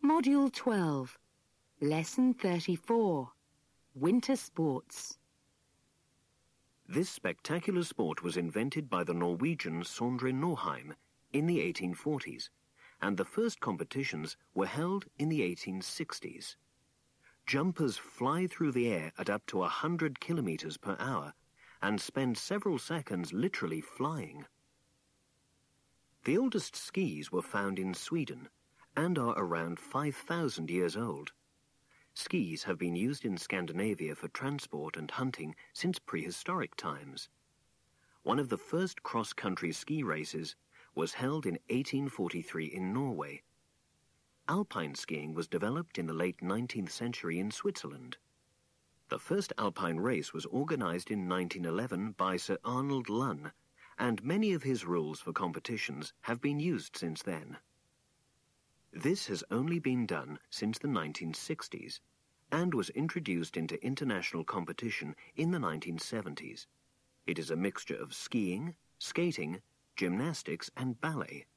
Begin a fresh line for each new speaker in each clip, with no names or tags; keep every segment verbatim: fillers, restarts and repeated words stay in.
Module twelve, Lesson thirty-four, Winter Sports.
This spectacular sport was invented by the Norwegian Sondre Norheim in the eighteen forties, and the first competitions were held in the eighteen sixties. Jumpers fly through the air at up to one hundred kilometers per hour and spend several seconds literally flying. The oldest skis were found in Sweden and are around five thousand years old. Skis have been used in Scandinavia for transport and hunting since prehistoric times. One of the first cross-country ski races was held in eighteen forty-three in Norway. Alpine skiing was developed in the late nineteenth century in Switzerland. The first alpine race was organized in nineteen eleven by Sir Arnold Lunn, and many of his rules for competitions have been used since then. This has only been done since the nineteen sixties and was introduced into international competition in the nineteen seventies. It is a mixture of skiing, skating, gymnastics and ballet.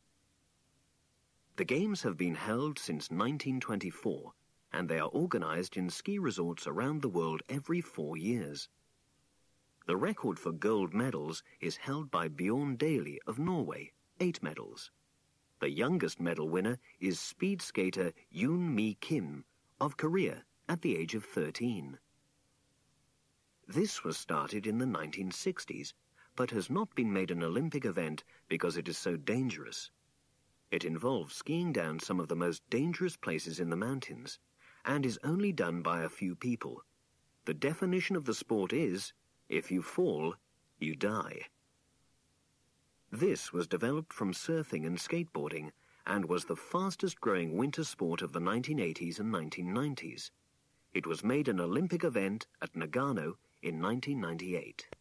The games have been held since nineteen twenty-four, and they are organized in ski resorts around the world every four years. The record for gold medals is held by Bjorn Daly of Norway, eight medals. The youngest medal winner is speed skater Yoon Mi Kim of Korea at the age of thirteen. This was started in the nineteen sixties, but has not been made an Olympic event because it is so dangerous. It involves skiing down some of the most dangerous places in the mountains, and is only done by a few people. The definition of the sport is, if you fall, you die. This was developed from surfing and skateboarding, and was the fastest-growing winter sport of the nineteen eighties and nineteen nineties. It was made an Olympic event at Nagano in nineteen ninety-eight.